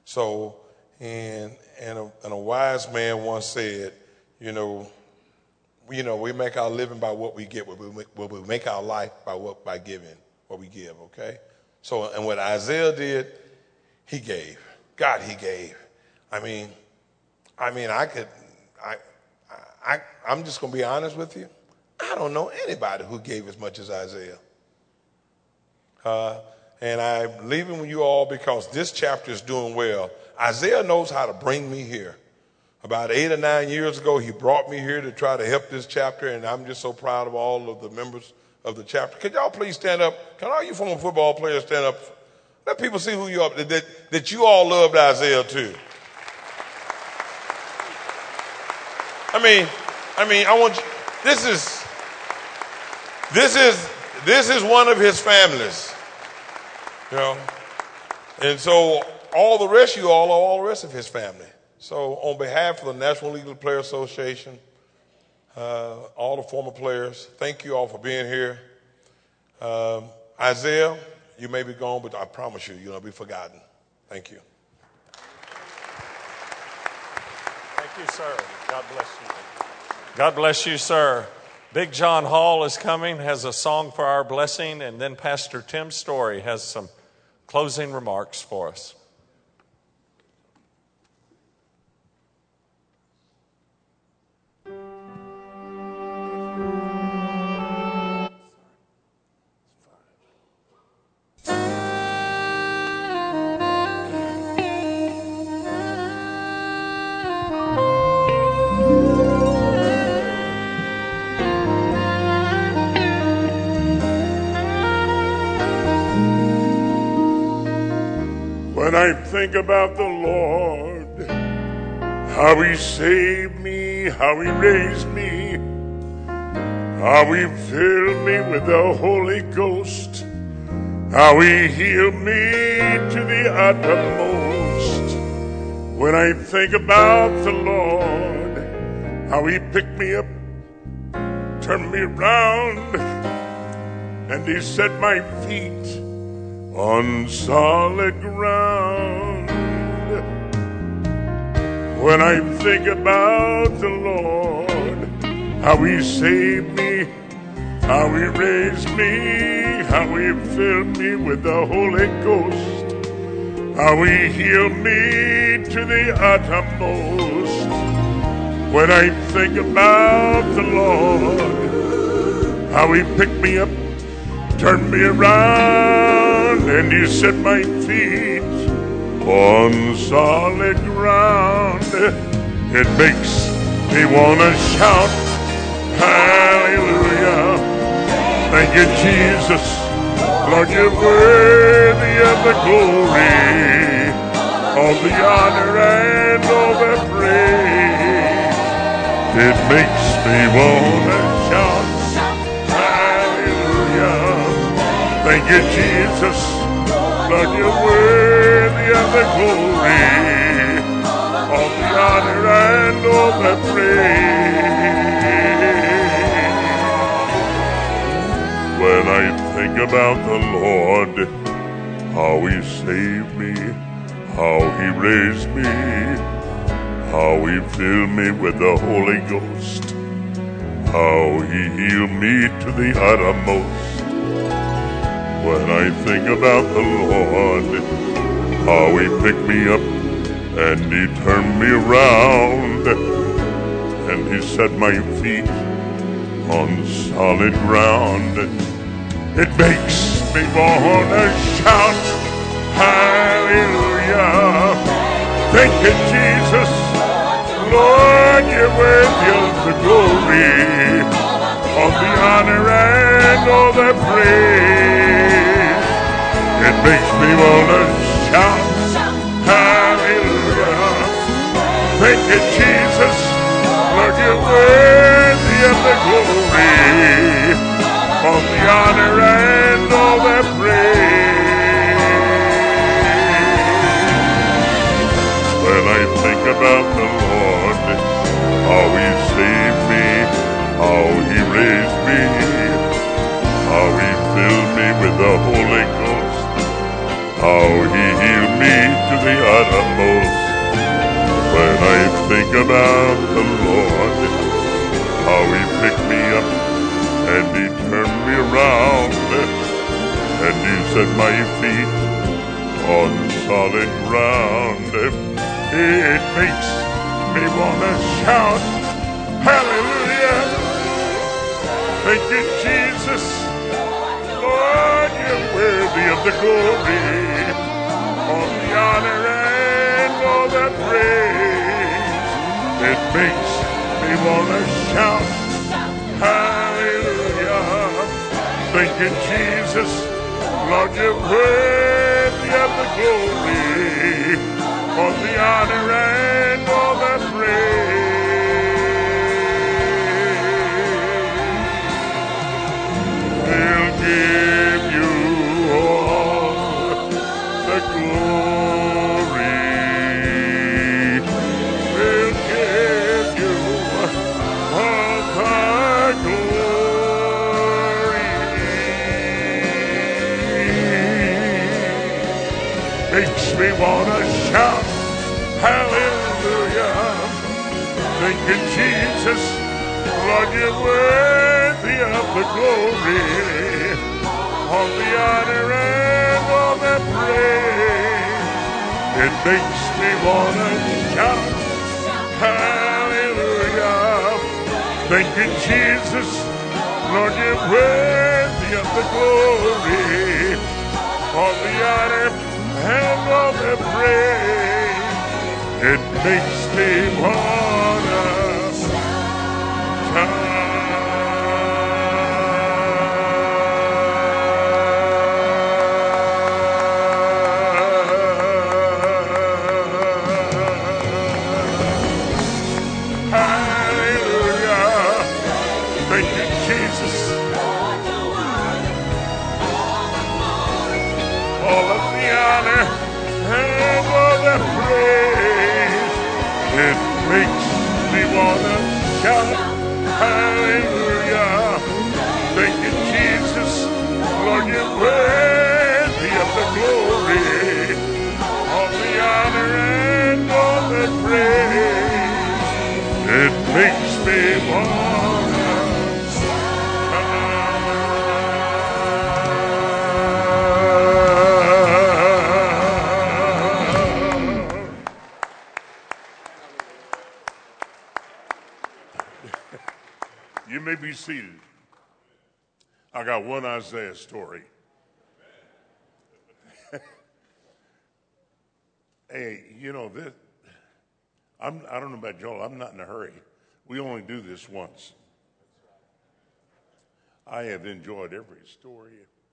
So, and a wise man once said, we make our living by what we get. We make our life by giving what we give. Okay. So, and what Isaiah did, he gave. God, he gave. I'm just going to be honest with you. I don't know anybody who gave as much as Isaiah. And I'm leaving with you all because this chapter is doing well. Isaiah knows how to bring me here. About 8 or 9 years ago, he brought me here to try to help this chapter, and I'm just so proud of all of the members of the chapter. Could y'all please stand up? Can all you former football players stand up? Let people see who you are, that you all loved Isaiah too. I want you, this is one of his families, and so all the rest of you all are all the rest of his family. So on behalf of the National League of Players Association, all the former players, thank you all for being here. Isaiah, you may be gone, but I promise you, you'll not be forgotten. Thank you. Thank you, sir. God bless you. God bless you, sir. Big John Hall is coming, has a song for our blessing, and then Pastor Tim Story has some closing remarks for us. When I think about the Lord, how he saved me, how he raised me, how he filled me with the Holy Ghost, how he healed me to the uttermost. When I think about the Lord, how he picked me up, turned me around, and he set my feet on solid ground. When I think about the Lord, how he saved me, how he raised me, how he filled me with the Holy Ghost, how he healed me to the uttermost. When I think about the Lord, how he picked me up, turned me around, and he set my feet on solid ground, it makes me want to shout, hallelujah. Thank you, Jesus. Lord, you're worthy of the glory, all the honor and all the praise. It makes me want to shout, thank you, Jesus. Lord, you're worthy of the glory, all the honor and all the praise. When I think about the Lord, how he saved me, how he raised me, how he filled me with the Holy Ghost, how he healed me to the uttermost. When I think about the Lord, how he picked me up and he turned me around, and he set my feet on solid ground, it makes me want to shout, hallelujah. Thank you, Jesus. Lord, you're worthy of the glory, all the honor and all the praise. It makes me want to shout, hallelujah. Thank you, Jesus. Lord, you're worthy of the glory, all the honor and all the praise. When I think about the Lord, how he saved me, how he raised me, how he filled me with the Holy Ghost, how he healed me to the uttermost. When I think about the Lord, how he picked me up and he turned me around, and he set my feet on solid ground, it makes me want to shout, hallelujah. Thank you, Jesus. Lord, you're worthy of the glory, all the honor and all the praise. It makes me want to shout, hallelujah. Thank you, Jesus. Lord, you're worthy of the glory, all the honor and all the praise. We'll give you all the glory. We'll give you all the glory. Makes me want to shout, hallelujah. Thank you, Jesus. Lord, you're worthy of the glory, all the honor and all the praise. It makes me want to shout, hallelujah. Thank you, Jesus. Lord, you're worthy of the glory, all the honor and all the praise. It makes me wanna shout. Hallelujah. Thank you, Jesus. All of the honor and all the praise. It makes me wanna shout, hallelujah. Thank you, Jesus. Lord, you're worthy of the glory, all the honor and all the praise. It makes me wanna You may be seated. I got one Isaiah story. Hey, you know this. I don't know about Joel. I'm not in a hurry. We only do this once. I have enjoyed every story.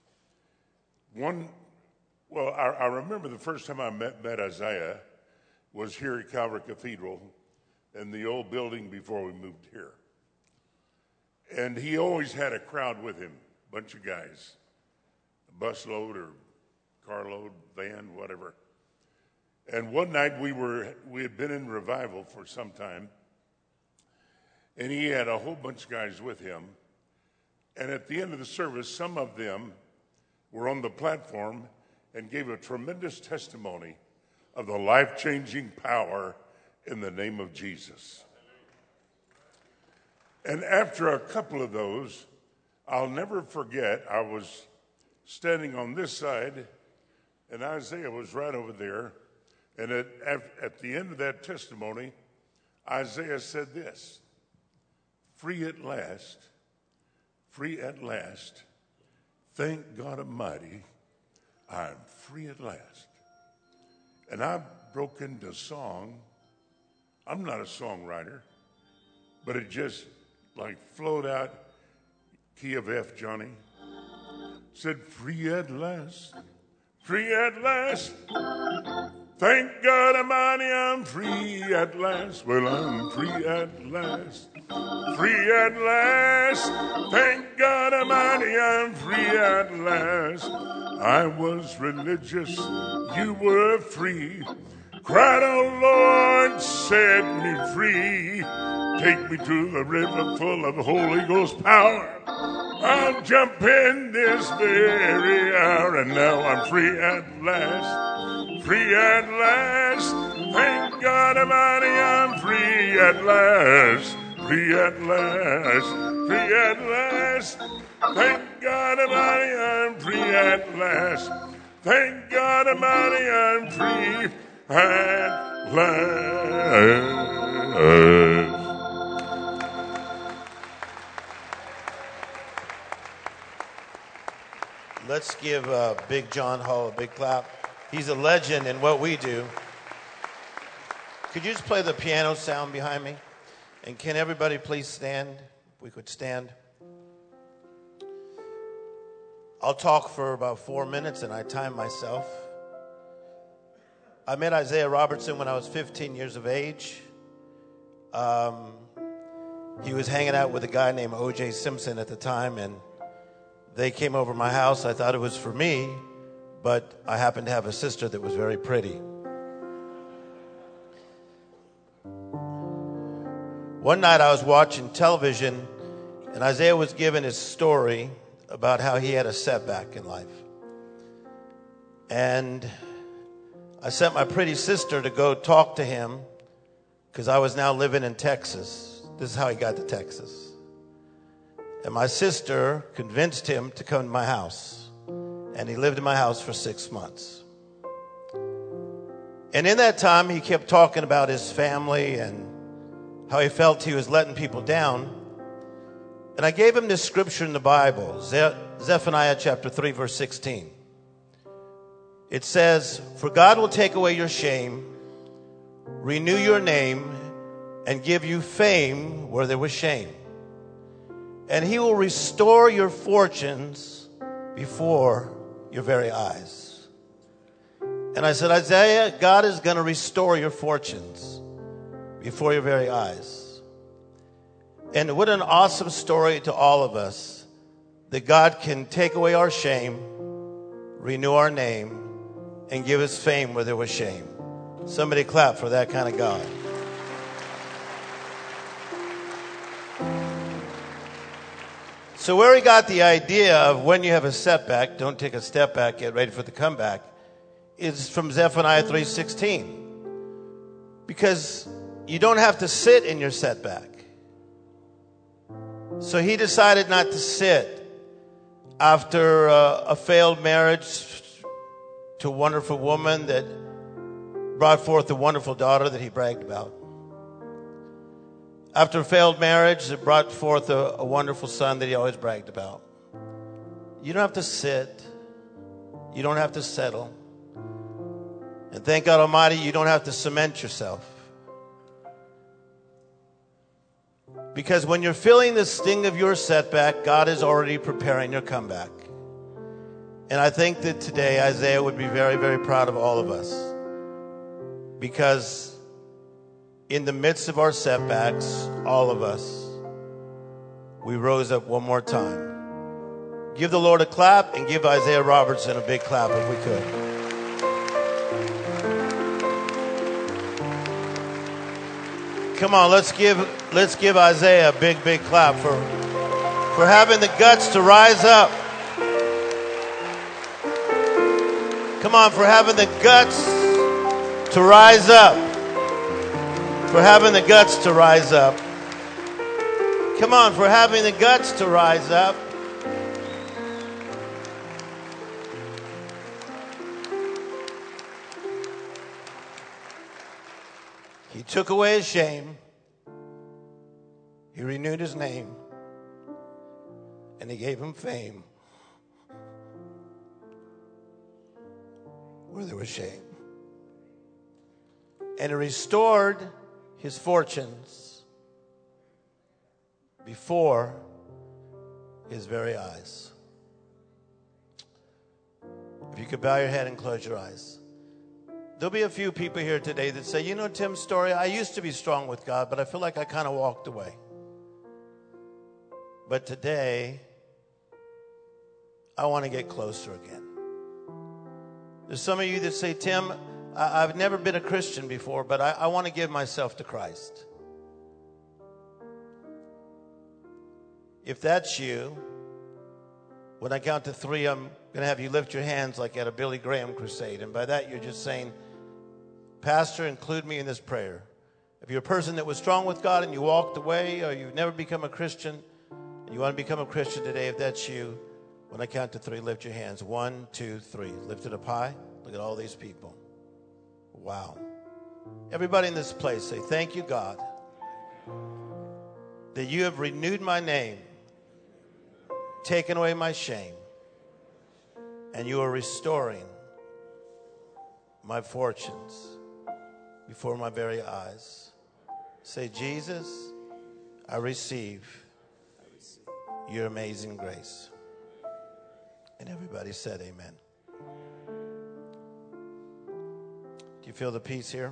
I remember the first time I met Isaiah was here at Calvary Cathedral in the old building before we moved here. And he always had a crowd with him, a bunch of guys, a busload or carload, van, whatever. And one night we had been in revival for some time, and he had a whole bunch of guys with him. And at the end of the service, some of them were on the platform and gave a tremendous testimony of the life-changing power in the name of Jesus. And after a couple of those, I'll never forget, I was standing on this side, and Isaiah was right over there. And at the end of that testimony, Isaiah said this, free at last, thank God Almighty, I'm free at last. And I broke into song. I'm not a songwriter, but it just like flowed out, key of F, Johnny. Said, free at last, thank God Almighty, I'm free at last. Well, I'm free at last, thank God Almighty, I'm free at last. I was religious, you were free. Cried, oh Lord, set me free. Take me to the river full of Holy Ghost power. I'll jump in this very hour, and now I'm free at last. Free at last. Thank God Almighty, I'm free at last. Free at last. Free at last. Thank God Almighty, I'm free at last. Thank God Almighty, I'm free at last. Let's give Big John Hall a big clap. He's a legend in what we do. Could you just play the piano sound behind me? And can everybody please stand? If we could stand. I'll talk for about 4 minutes, and I time myself. I met Isaiah Robertson when I was 15 years of age. He was hanging out with a guy named O.J. Simpson at the time, and they came over my house. I thought it was for me, but I happened to have a sister that was very pretty. One night I was watching television, and Isaiah was giving his story about how he had a setback in life. And I sent my pretty sister to go talk to him because I was now living in Texas. This is how he got to Texas. And my sister convinced him to come to my house. And he lived in my house for 6 months. And in that time, he kept talking about his family and how he felt he was letting people down. And I gave him this scripture in the Bible, Zephaniah chapter 3, verse 16. It says, "For God will take away your shame, renew your name, and give you fame where there was shame. And he will restore your fortunes before your very eyes." And I said, Isaiah, God is going to restore your fortunes before your very eyes. And what an awesome story to all of us that God can take away our shame, renew our name, and give us fame where there was shame. Somebody clap for that kind of God. So where he got the idea of when you have a setback, don't take a step back, get ready for the comeback, is from Zephaniah 3:16. Because you don't have to sit in your setback. So he decided not to sit after a failed marriage to a wonderful woman that brought forth a wonderful daughter that he bragged about. After a failed marriage, it brought forth a wonderful son that he always bragged about. You don't have to sit. You don't have to settle. And thank God Almighty, you don't have to cement yourself. Because when you're feeling the sting of your setback, God is already preparing your comeback. And I think that today Isaiah would be very, very proud of all of us. Because in the midst of our setbacks, all of us, we rose up one more time. Give the Lord a clap and give Isaiah Robertson a big clap if we could. Come on, let's give Isaiah a big, big clap for having the guts to rise up. Come on, for having the guts to rise up. For having the guts to rise up. Come on, for having the guts to rise up. He took away his shame. He renewed his name. And he gave him fame where there was shame. And he restored his fortunes before his very eyes. If you could bow your head and close your eyes. There'll be a few people here today that say, you know, Tim's story, I used to be strong with God, but I feel like I kind of walked away. But today, I want to get closer again. There's some of you that say, Tim, I've never been a Christian before, but I want to give myself to Christ. If that's you, When I count to 3, I'm going to have you lift your hands like at a Billy Graham crusade. And by that, you're just saying, Pastor, include me in this prayer. If you're a person that was strong with God and you walked away, or you've never become a Christian, and you want to become a Christian today, if that's you, when I count to 3, lift your hands. 1, 2, 3. Lift it up high. Look at all these people. Wow. Everybody in this place, say, thank you, God, that you have renewed my name, taken away my shame, and you are restoring my fortunes before my very eyes. Say, Jesus, I receive your amazing grace. And everybody said amen. Do you feel the peace here?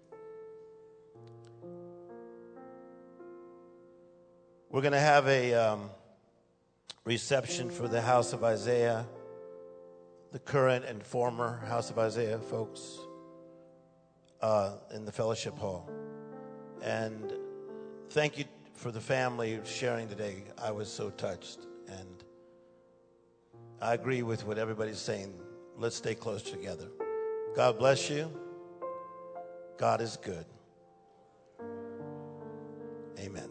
We're going to have a reception for the House of Isaiah, the current and former House of Isaiah folks, in the fellowship hall. And thank you for the family sharing today. I was so touched. And I agree with what everybody's saying. Let's stay close together. God bless you. God is good. Amen.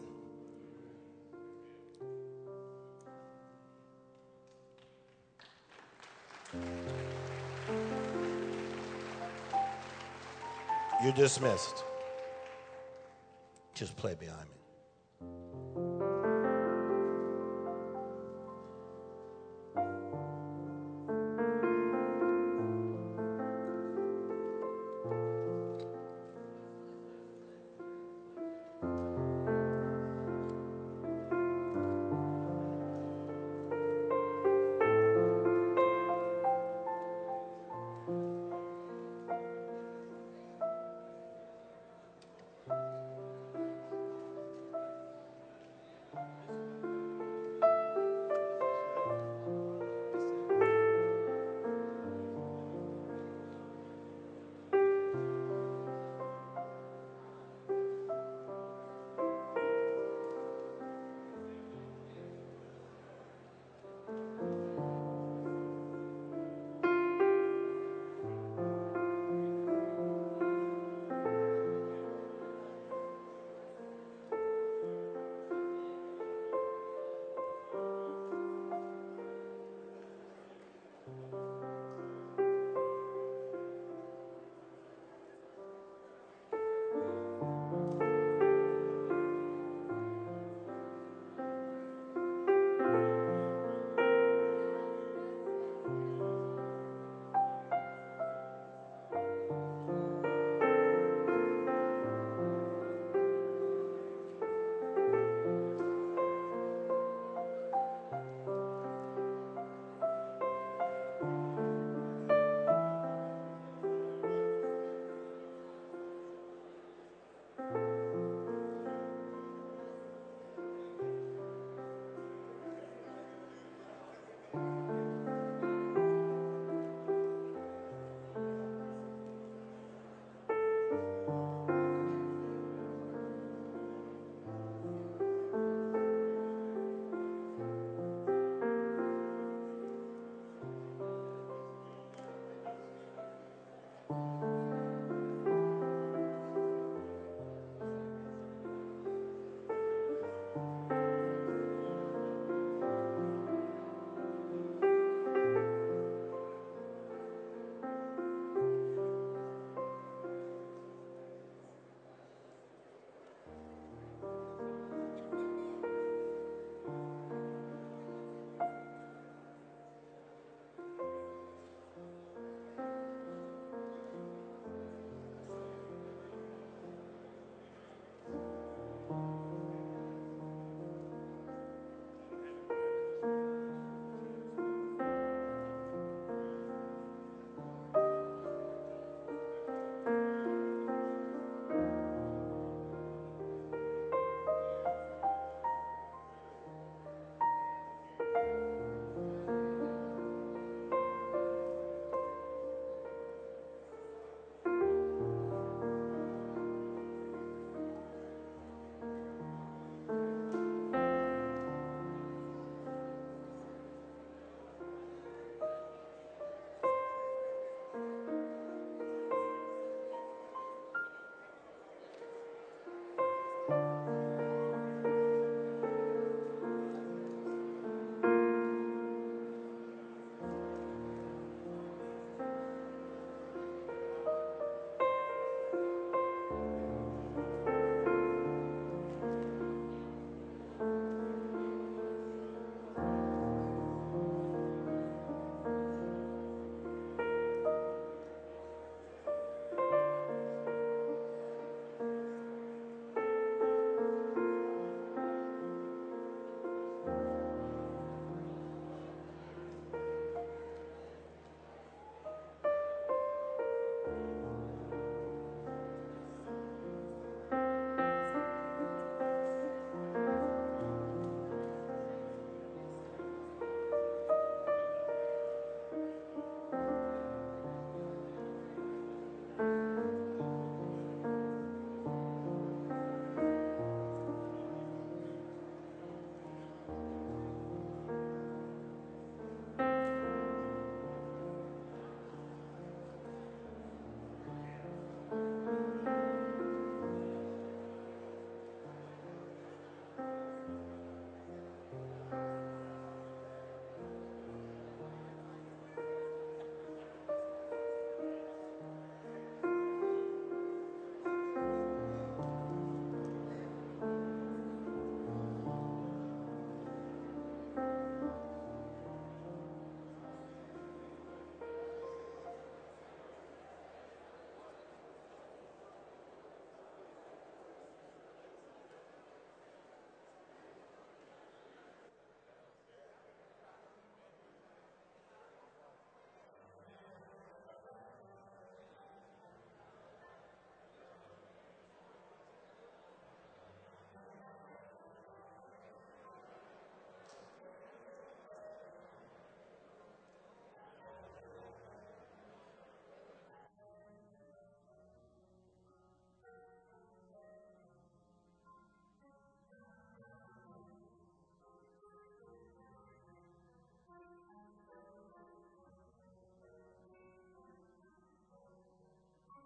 You're dismissed. Just play behind me.